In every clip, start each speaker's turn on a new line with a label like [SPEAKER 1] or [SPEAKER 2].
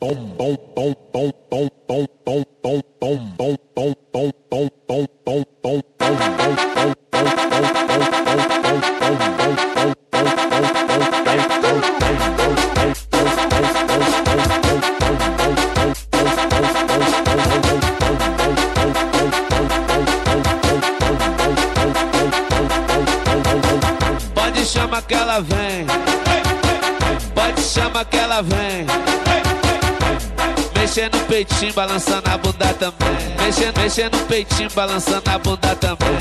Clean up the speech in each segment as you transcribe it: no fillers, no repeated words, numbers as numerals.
[SPEAKER 1] Pode chamar que ela vem, pode chamar que ela vem. Mexendo no peitinho, balançando a bunda também. Mexendo no peitinho, balançando a bunda também.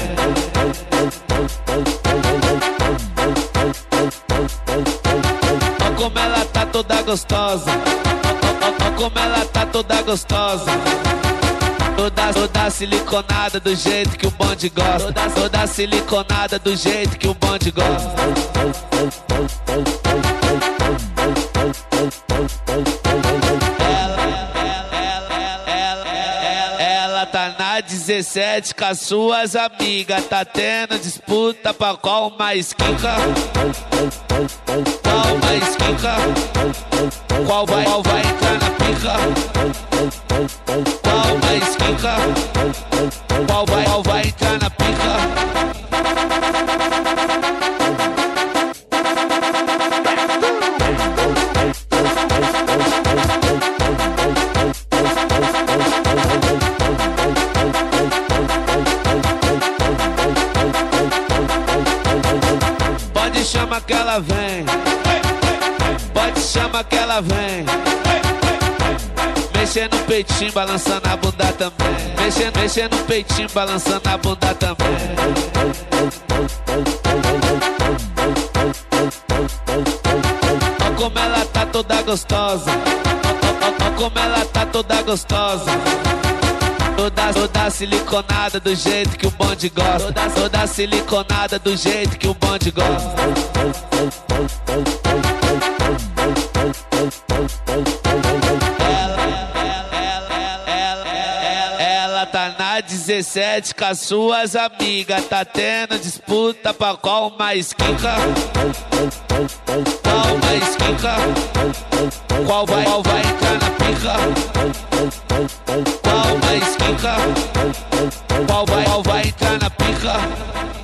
[SPEAKER 1] Ó como ela tá toda gostosa, ó como ela tá toda gostosa. Toda siliconada do jeito que o bonde gosta. Toda siliconada do jeito que o bonde gosta. Ela tá na 17 com as suas amigas. Tá tendo disputa pra qual mais quica. Qual mais quica. Qual vai entrar na pica. Qual mais quica. Qual vai entrar na pica. Pode chamar que ela vem, pode chamar que ela vem. Mexendo no peitinho, balançando a bunda também. Mexendo no peitinho, balançando a bunda também. Ó como ela tá toda gostosa, ó como ela tá toda gostosa. Toda siliconada do jeito que o bonde gosta. Toda siliconada do jeito que o bonde gosta. Ela tá na 17 com as suas amigas. Tá tendo disputa pra qual mais quica. Qual mais quica. Qual vai entrar na pica. Qual mais quica. Qual vai entrar na pica.